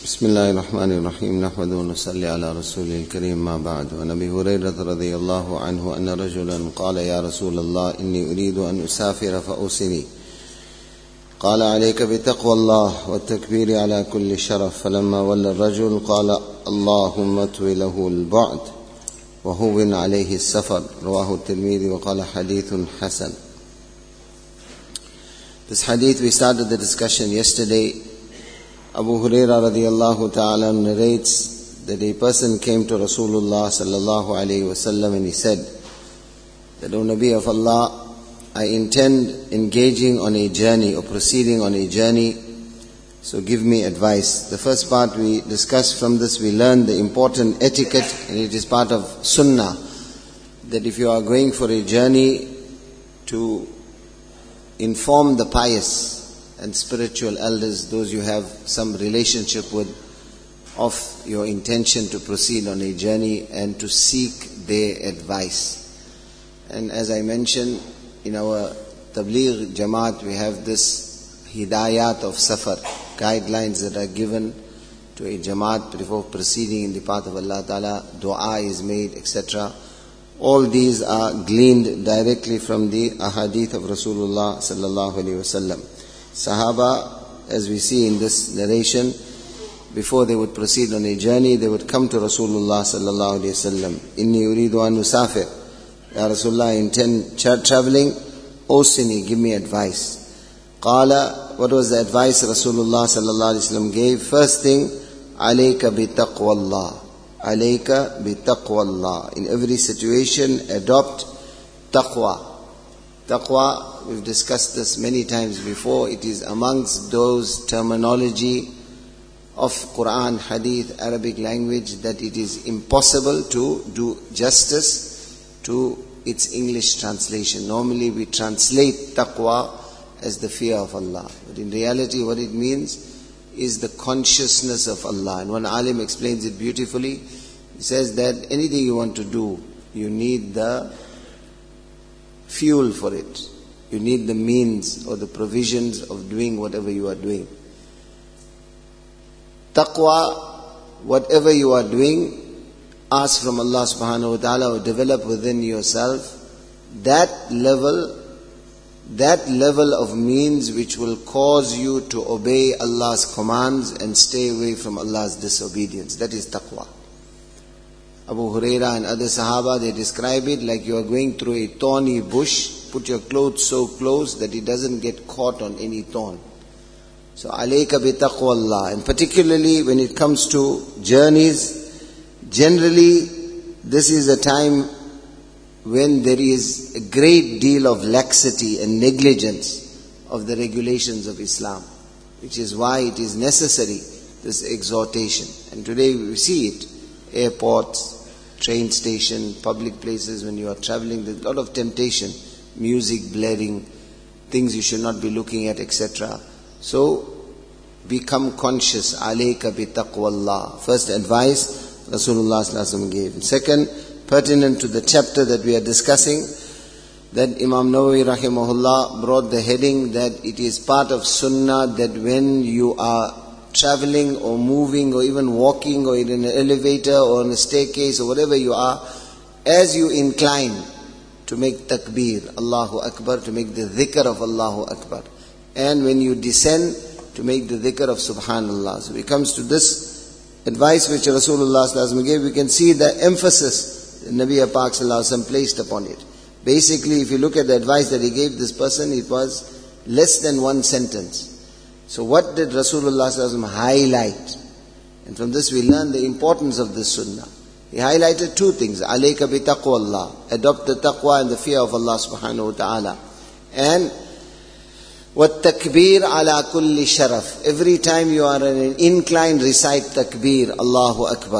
بسم الله الرحمن الرحيم نحمده ونصلي على رسوله الكريم ما بعد. وعن أبي هريرة رضي الله عنه أن رجلا قال يا رسول الله إني أريد أن أسافر فأوصني. قال عليك بتقوى الله والتكبير على كل شرف. فلما ولى الرجل قال اللهم اطوي له البعد وهون عليه السفر. رواه الترمذي وقال حديث حسن. This hadith, we started the discussion yesterday. Abu Hurairah radiyallahu ta'ala narrates that a person came to Rasulullah sallallahu alayhi wasallam and he said that, O Nabi of Allah, I intend engaging on a journey or proceeding on a journey, so give me advice. The first part we discussed, from this we learned the important etiquette, and it is part of sunnah, that if you are going for a journey, to inform the pious and spiritual elders, those you have some relationship with, of your intention to proceed on a journey and to seek their advice. And as I mentioned, in our Tabligh Jamaat, we have this hidayat of safar, guidelines that are given to a Jamaat before proceeding in the path of Allah Ta'ala. Dua is made, etc. All these are gleaned directly from the ahadith of Rasulullah sallallahu alaihi wasallam. Sahaba, as we see in this narration, before they would proceed on a journey, they would come to Rasulullah sallallahu alaihi wasallam. Inni uridu an usafir. Ya Rasulullah, I intend traveling. Awsini, give me advice. Qala, what was the advice Rasulullah sallallahu alaihi wasallam gave? First thing, alayka bi taqwallah. Alayka bi taqwallah. In every situation, adopt taqwa. Taqwa, we've discussed this many times before. It is amongst those terminology of Quran, Hadith, Arabic language that it is impossible to do justice to its English translation. Normally we translate taqwa as the fear of Allah. But in reality what it means is the consciousness of Allah. And one alim explains it beautifully. He says that anything you want to do, you need the fuel for it. You need the means or the provisions of doing whatever you are doing. Taqwa, whatever you are doing, ask from Allah subhanahu wa ta'ala, or develop within yourself that level of means which will cause you to obey Allah's commands and stay away from Allah's disobedience. That is taqwa. Abu Hurairah and other Sahaba, they describe it like you are going through a thorny bush. Put your clothes so close that it doesn't get caught on any thorn. So, alayka bi taqwallah. And particularly when it comes to journeys, generally this is a time when there is a great deal of laxity and negligence of the regulations of Islam, which is why it is necessary, this exhortation. And today we see it. Airports, train station, public places, when you are traveling, there's a lot of temptation. Music blaring, things you should not be looking at, etc. So, become conscious. Alayka bi taqwallah. First advice Rasulullah sallallahu alaihi wasallam gave. Second, pertinent to the chapter that we are discussing, that Imam Nawawi rahimahullah brought the heading that it is part of sunnah that when you are traveling or moving or even walking or in an elevator or on a staircase or whatever you are, as you incline to make takbir, Allahu Akbar, to make the dhikr of Allahu Akbar. And when you descend, to make the dhikr of Subhanallah. So when it comes to this advice which Rasulullah sallallahu alaihi wasallam gave, we can see the emphasis that Nabi Pak sallallahu alaihi wasallam placed upon it. Basically, if you look at the advice that he gave this person, it was less than one sentence. So what did Rasulullah sallallahu alaihi wasallam highlight? And from this we learn the importance of this sunnah. He highlighted two things. Alayka bi taqwallah. Adopt the taqwa and the fear of Allah subhanahu wa ta'ala. And what takbir ala kulli sharaf. Every time you are in an incline, recite takbir, Allahu Akbar.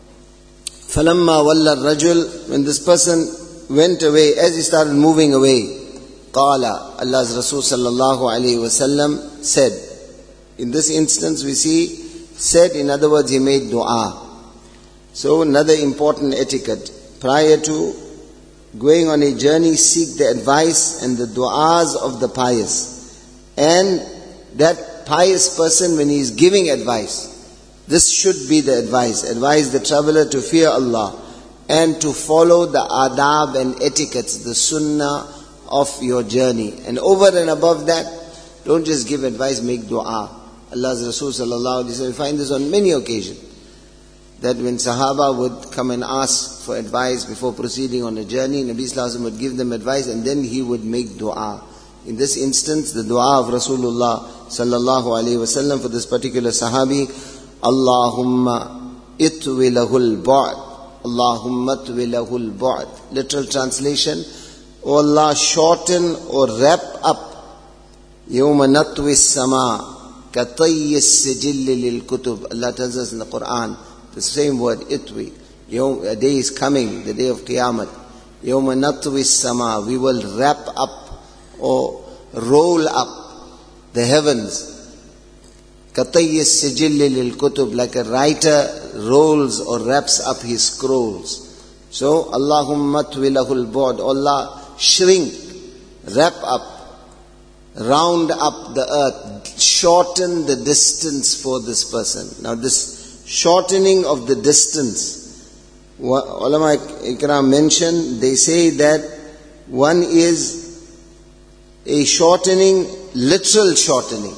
Falamma walla rajul. When this person went away, as he started moving away, qala, Allah's Rasul sallallahu alayhi wasallam said. In this instance we see, said, in other words, he made dua. So another important etiquette. Prior to going on a journey, seek the advice and the du'as of the pious. And that pious person, when he is giving advice, This should be the advice. Advise the traveler to fear Allah and to follow the adab and etiquettes, the sunnah of your journey. And over and above that, don't just give advice, make dua. Allah's Rasul sallallahu alaihi wasallam, we find this on many occasions, that when Sahaba would come and ask for advice before proceeding on a journey, Nabi sallallahu alaihi wasallam would give them advice and then he would make dua. In this instance, the dua of Rasulullah sallallahu alaihi wasallam for this particular Sahabi, Allahumma itwi lahul ba'd. Allahumma itwi lahul ba'd. Literal translation, O Allah, shorten or wrap up yawma natwi as-sama katayyi as-sijil lil kutub. Allah tells us in the Quran, the same word, itwi. A day is coming, the day of Qiyamah. Yawma natwi as-sama, we will wrap up or roll up the heavens. Katayyi as-sijil lil kutub, like a writer rolls or wraps up his scrolls. So, Allahumma itwi lahul ba'd. Allah, shrink, wrap up, round up the earth, shorten the distance for this person. Now this shortening of the distance, ulama ikram mention, they say that one is a shortening, literal shortening.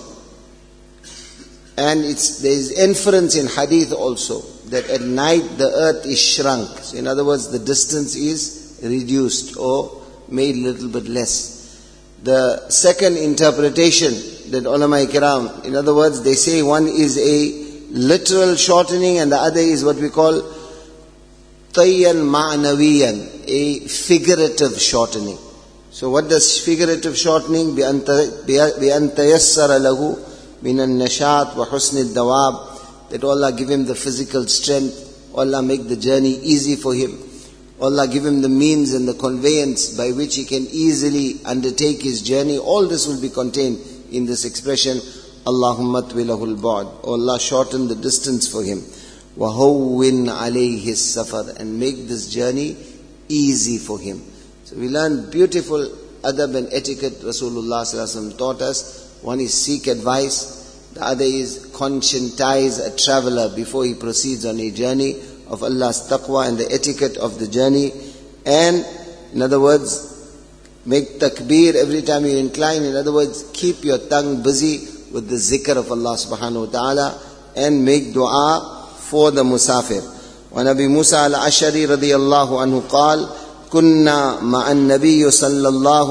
And there is inference in hadith also, that at night the earth is shrunk. So in other words, the distance is reduced or made a little bit less. The second interpretation that ulama ikram, in other words, they say one is a literal shortening and the other is what we call tayyan ma'nawiyan, a figurative shortening. So what does figurative shortening? بِأَن تَيَسَّرَ لَهُ مِنَ النَّشَاطِ وَحُسْنِ الدَّوَابِ, that Allah give him the physical strength, Allah make the journey easy for him, Allah give him the means and the conveyance by which he can easily undertake his journey. All this will be contained in this expression, Allahumma itwi lahul ba'd. O Allah, shorten the distance for him. وَهَوِّنْ عَلَيْهِ السَّفَرِ, and make this journey easy for him. So we learn beautiful adab and etiquette Rasulullah sallallahu alaihi wasallam taught us. One is seek advice, the other is conscientize a traveler before he proceeds on a journey of Allah's taqwa and the etiquette of the journey. And in other words, make takbir every time you incline. In other words, keep your tongue busy with the zikr of Allah subhanahu wa ta'ala and make dua for the musafir. وَنَبِي مُوسَى الْأَشْعَرِي رضي الله عنه قال كنا مع النبي صلى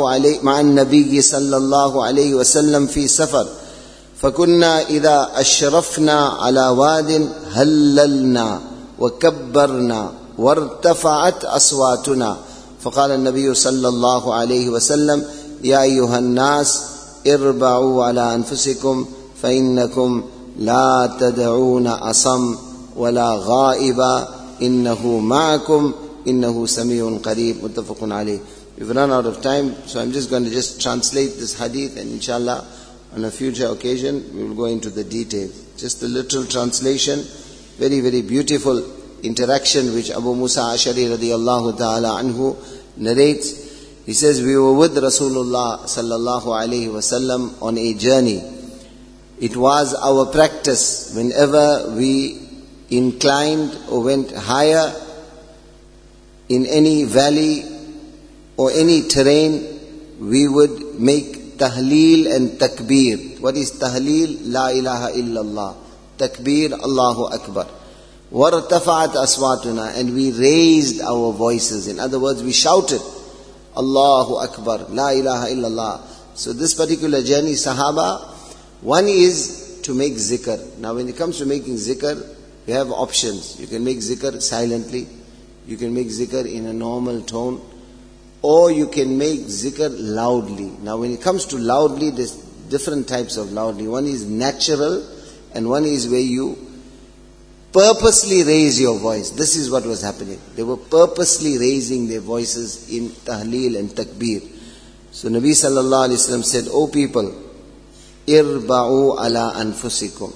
الله عليه وسلم في سفر فكنا إذا أشرفنا على واد هللنا وكبرنا وارتفعت أصواتنا فقال النبي صلى الله عليه وسلم يا أيها الناس اربعوا على أنفسكم فإنكم لا تدعون أصم ولا غائبا إنه معكم إنه سميع قريب متفق عليه. We've run out of time, so I'm just going to translate this hadith, and inshallah on a future occasion we will go into the detail. Just the literal translation, very, very beautiful interaction which Abu Musa Ash'ari radiyallahu ta'ala anhu narrates. He says, we were with Rasulullah sallallahu alayhi wasallam on a journey. It was our practice whenever we inclined or went higher in any valley or any terrain, we would make tahleel and takbir. What is tahleel? La ilaha illallah. Takbir, Allahu Akbar. وَارْتَفَعَتْ أَصْوَاتُنَا, and we raised our voices. In other words, we shouted, Allahu Akbar, La ilaha illallah. So this particular journey, Sahaba, one is to make zikr. Now when it comes to making zikr, you have options. You can make zikr silently, you can make zikr in a normal tone, or you can make zikr loudly. Now when it comes to loudly, there's different types of loudly. One is natural, and one is where you purposely raise your voice. This is what was happening. They were purposely raising their voices in tahleel and takbir. So Nabi sallallahu alaihi wasallam said, O people, irba'u ala anfusikum.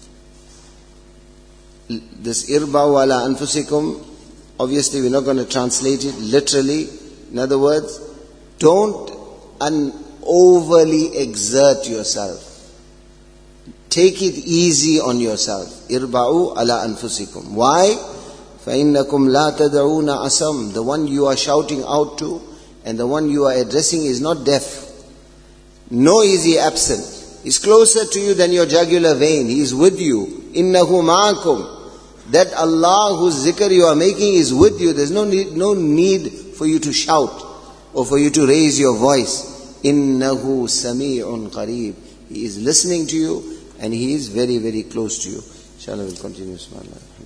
This irba'u ala anfusikum, obviously we're not going to translate it literally. In other words, don't overly exert yourself. take it easy on yourself. Irba'u ala anfusikum. Why? فَإِنَّكُمْ لَا تَدْعُونَ أَسَمْ. The one you are shouting out to and the one you are addressing is not deaf. Nor is he absent. He's closer to you than your jugular vein. He is with you. إِنَّهُ مَعَكُمْ. That Allah whose zikr you are making is with you. There's no need for you to shout or for you to raise your voice. إِنَّهُ سَمِيعٌ قَرِيبٌ. He is listening to you and He is very, very close to you. Inshallah we'll continue. Subhanallah.